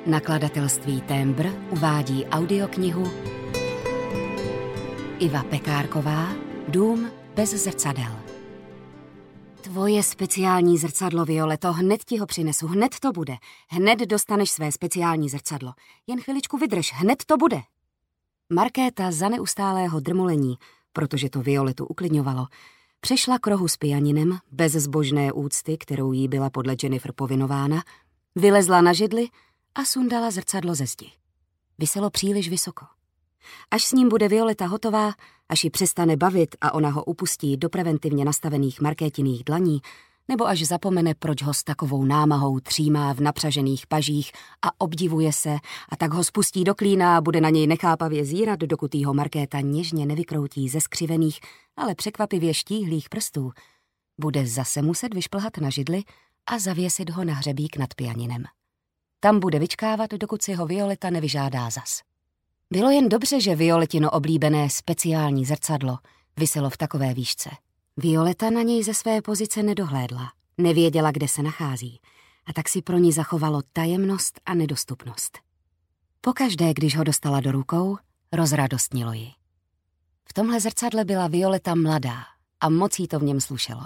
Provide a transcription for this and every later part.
Nakladatelství Témbr uvádí audioknihu Iva Pekárková Dům bez zrcadel. Tvoje speciální zrcadlo, Violeto, hned ti ho přinesu, hned to bude. Hned dostaneš své speciální zrcadlo. Jen chviličku vydrž, hned to bude. Markéta za neustálého drmolení, protože to Violetu uklidňovalo, přešla k rohu s pianinem, bez zbožné úcty, kterou jí byla podle Jennifer povinována, vylezla na židli a sundala zrcadlo ze zdi. Viselo příliš vysoko. Až s ním bude Violeta hotová, až ji přestane bavit a ona ho upustí do preventivně nastavených Markétiných dlaní, nebo až zapomene, proč ho s takovou námahou třímá v napřažených pažích a obdivuje se a tak ho spustí do klína a bude na něj nechápavě zírat, dokud jí ho Markéta něžně nevykroutí ze skřivených, ale překvapivě štíhlých prstů, bude zase muset vyšplhat na židli a zavěsit ho na hřebík nad pianinem. Tam bude vyčkávat, dokud si ho Violeta nevyžádá zas. Bylo jen dobře, že Violetino oblíbené speciální zrcadlo viselo v takové výšce. Violeta na něj ze své pozice nedohlédla, nevěděla, kde se nachází, a tak si pro ní zachovalo tajemnost a nedostupnost. Pokaždé, když ho dostala do rukou, rozradostnilo ji. V tomhle zrcadle byla Violeta mladá a moc jí to v něm slušelo.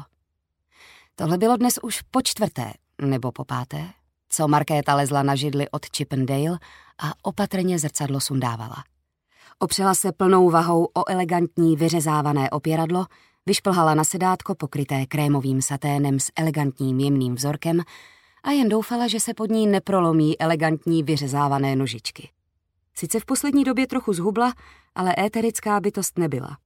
Tohle bylo dnes už po čtvrté, nebo po páté, co Markéta lezla na židli od Chippendale a opatrně zrcadlo sundávala. Opřela se plnou vahou o elegantní vyřezávané opěradlo, vyšplhala na sedátko pokryté krémovým saténem s elegantním jemným vzorkem a jen doufala, že se pod ní neprolomí elegantní vyřezávané nožičky. Sice v poslední době trochu zhubla, ale éterická bytost nebyla.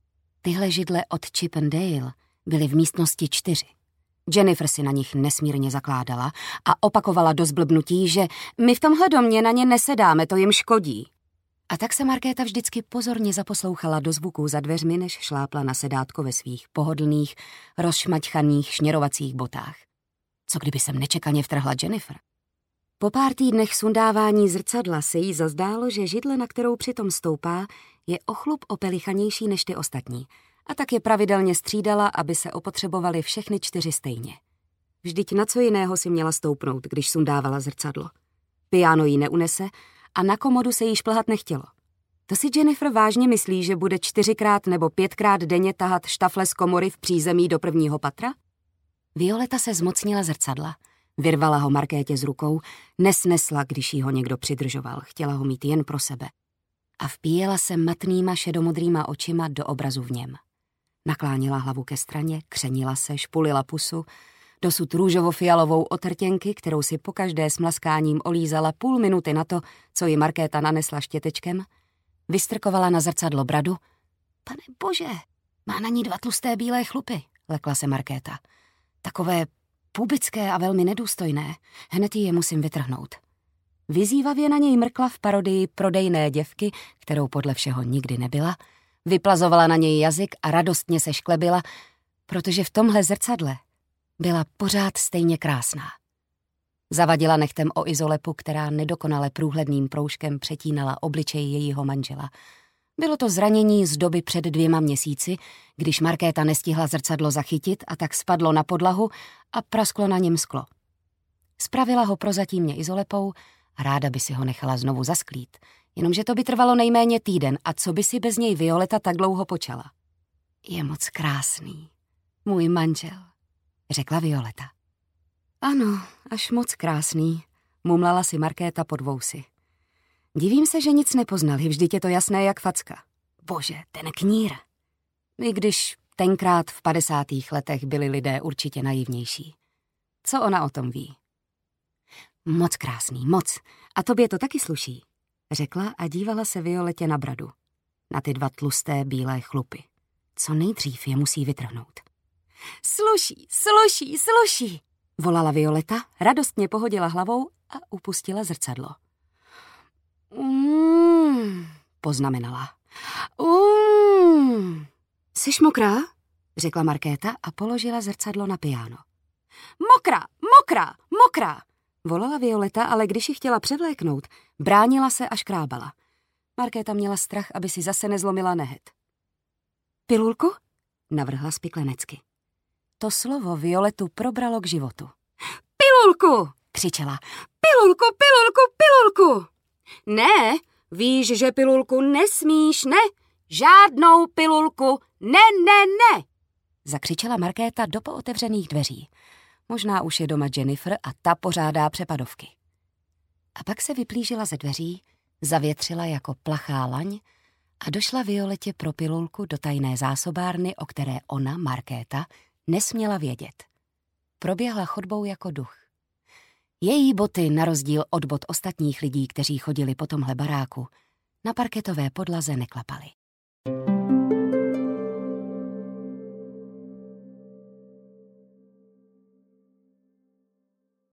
Tyhle židle od Chippendale byly v místnosti 4. Jennifer si na nich nesmírně zakládala a opakovala do zblbnutí, že my v tomhle domě na ně nesedáme, to jim škodí. A tak se Markéta vždycky pozorně zaposlouchala do zvuků za dveřmi, než šlápla na sedátko ve svých pohodlných, rozšmaťchaných šněrovacích botách. Co kdyby sem nečekaně vtrhla Jennifer? Po pár týdnech sundávání zrcadla se jí zazdálo, že židle, na kterou přitom stoupá, je o chlup opelichanější než ty ostatní, a tak je pravidelně střídala, aby se opotřebovaly všechny 4 stejně. Vždyť na co jiného si měla stoupnout, když sundávala zrcadlo. Piano jí neunese a na komodu se jí šplhat nechtělo. To si Jennifer vážně myslí, že bude 4krát nebo 5krát denně tahat štafle z komory v přízemí do 1. patra? Violeta se zmocnila zrcadla, vyrvala ho Markétě z rukou, nesnesla, když jí ho někdo přidržoval, chtěla ho mít jen pro sebe. A vpíjela se matnýma šedomodrýma očima do obrazu v něm. Naklánila hlavu ke straně, křenila se, špulila pusu, dosud růžovo-fialovou otrtěnky, kterou si pokaždé smlaskáním olízala půl minuty na to, co ji Markéta nanesla štětečkem, vystrkovala na zrcadlo bradu. Pane bože, má na ní 2 tlusté bílé chlupy, lekla se Markéta. Takové pubické a velmi nedůstojné, hned je musím vytrhnout. Vyzývavě na něj mrkla v parodii prodejné děvky, kterou podle všeho nikdy nebyla, vyplazovala na něj jazyk a radostně se šklebila, protože v tomhle zrcadle byla pořád stejně krásná. Zavadila nechtem o izolepu, která nedokonale průhledným proužkem přetínala obličej jejího manžela. Bylo to zranění z doby před 2 měsíci, když Markéta nestihla zrcadlo zachytit a tak spadlo na podlahu a prasklo na něm sklo. Spravila ho prozatímně izolepou a ráda by si ho nechala znovu zasklít, jenomže to by trvalo nejméně týden a co by si bez něj Violeta tak dlouho počala. Je moc krásný, můj manžel, řekla Violeta. Ano, až moc krásný, mumlala si Markéta pod vousy. Divím se, že nic nepoznali, vždyť je to jasné jak facka. Bože, ten knír. I když tenkrát v 50. letech byli lidé určitě naivnější. Co ona o tom ví? Moc krásný, moc. A tobě to taky sluší, řekla a dívala se Violetě na bradu. Na ty 2 tlusté bílé chlupy. Co nejdřív je musí vytrhnout. Sluší, sluší, sluší, volala Violeta, radostně pohodila hlavou a upustila zrcadlo. Poznamenala. Jsiš mokrá? Řekla Markéta a položila zrcadlo na piano. Mokrá, mokrá, mokrá, volala Violeta, ale když ji chtěla převléknout, bránila se a škrábala. Markéta měla strach, aby si zase nezlomila nehet. Pilulku? Navrhla spiklenecky. To slovo Violetu probralo k životu. Pilulku! křičela. Pilulku, pilulku, pilulku! Ne, víš, že pilulku nesmíš, ne? Žádnou pilulku, ne, ne, ne! Zakřičela Markéta do pootevřených dveří. Možná už je doma Jennifer a ta pořádá přepadovky. A pak se vyplížila ze dveří, zavětřila jako plachá laň a došla Violetě pro pilulku do tajné zásobárny, o které ona, Markéta, nesměla vědět. Proběhla chodbou jako duch. Její boty, na rozdíl od bot ostatních lidí, kteří chodili po tomhle baráku, na parketové podlaze neklapaly.